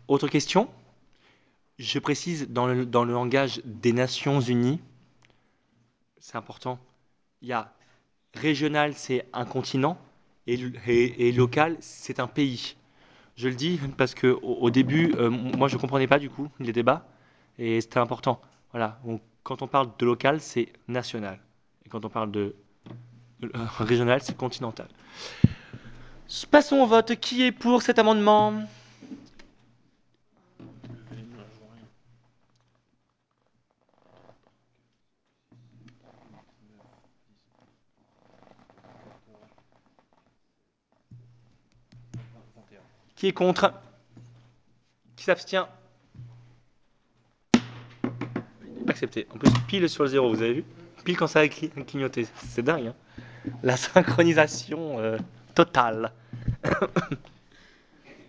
Autre question? Je précise dans le langage des Nations Unies, c'est important. Il y a régional, c'est un continent, et local, c'est un pays. Je le dis parce que au début, moi je comprenais pas du coup les débats, et c'était important. Voilà. Donc, quand on parle de local, c'est national, et quand on parle de régional, c'est continental. Passons au vote. Qui est pour cet amendement? Qui est contre? Qui s'abstient? Accepté. En plus, pile sur le zéro, vous avez vu? Pile quand ça a clignoté. C'est dingue, hein. La synchronisation totale.